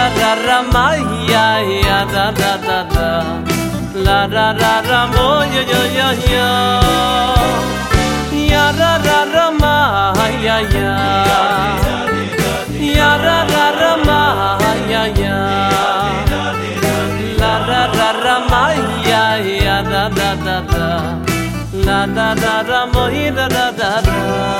ra ra ma ya ya da da da da la ra ra ra mo yo yo yo yo ya ra ra ra ma ya ya ya ra ra ra ma ya ya la ra ra ra ma ya ya da da da da la da da da mo hi da da da da